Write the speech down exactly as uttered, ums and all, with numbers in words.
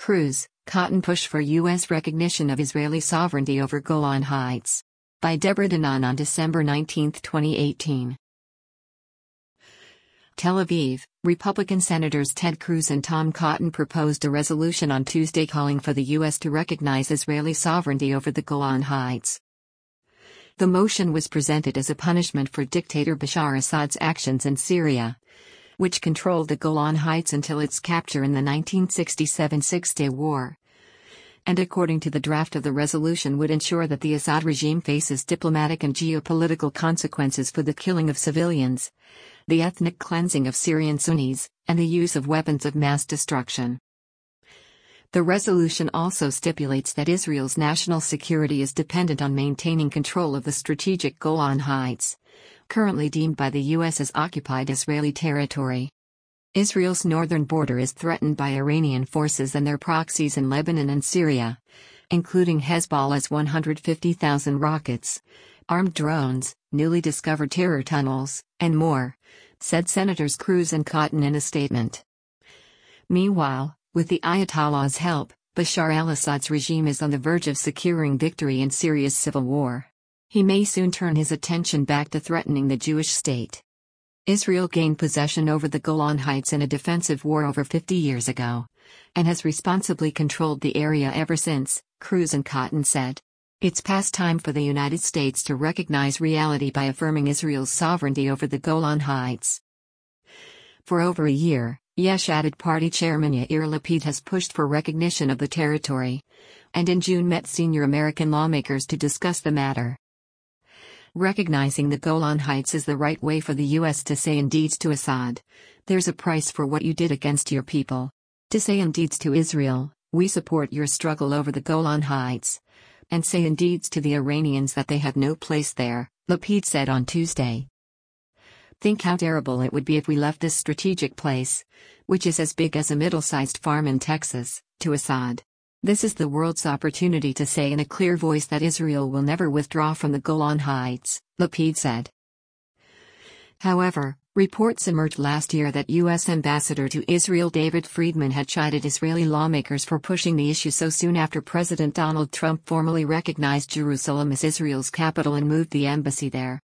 Cruz, Cotton push for U S recognition of Israeli sovereignty over Golan Heights. By Deborah Danan on December nineteenth, twenty eighteen. Tel Aviv, Republican Senators Ted Cruz and Tom Cotton proposed a resolution on Tuesday calling for the U S to recognize Israeli sovereignty over the Golan Heights. The motion was presented as a punishment for dictator Bashar Assad's actions in Syria, which controlled the Golan Heights until its capture in the nineteen sixty-seven Six-Day War, and according to the draft of the resolution would ensure that the Assad regime faces diplomatic and geopolitical consequences for the killing of civilians, the ethnic cleansing of Syrian Sunnis, and the use of weapons of mass destruction. The resolution also stipulates that Israel's national security is dependent on maintaining control of the strategic Golan Heights, currently deemed by the U S as occupied Israeli territory. Israel's northern border is threatened by Iranian forces and their proxies in Lebanon and Syria, including Hezbollah's one hundred fifty thousand rockets, armed drones, newly discovered terror tunnels, and more, said Senators Cruz and Cotton in a statement. Meanwhile, with the Ayatollah's help, Bashar al-Assad's regime is on the verge of securing victory in Syria's civil war. He may soon turn his attention back to threatening the Jewish state. Israel gained possession over the Golan Heights in a defensive war over fifty years ago, and has responsibly controlled the area ever since, Cruz and Cotton said. It's past time for the United States to recognize reality by affirming Israel's sovereignty over the Golan Heights. For over a year, Yesh Atid Party Chairman Yair Lapid has pushed for recognition of the territory, and in June met senior American lawmakers to discuss the matter. Recognizing the Golan Heights is the right way for the U S to say indeed to Assad, there's a price for what you did against your people. To say indeed to Israel, we support your struggle over the Golan Heights, and say indeed to the Iranians that they have no place there, Lapid said on Tuesday. Think how terrible it would be if we left this strategic place, which is as big as a middle-sized farm in Texas, to Assad. This is the world's opportunity to say in a clear voice that Israel will never withdraw from the Golan Heights, Lapid said. However, reports emerged last year that U S Ambassador to Israel David Friedman had chided Israeli lawmakers for pushing the issue so soon after President Donald Trump formally recognized Jerusalem as Israel's capital and moved the embassy there.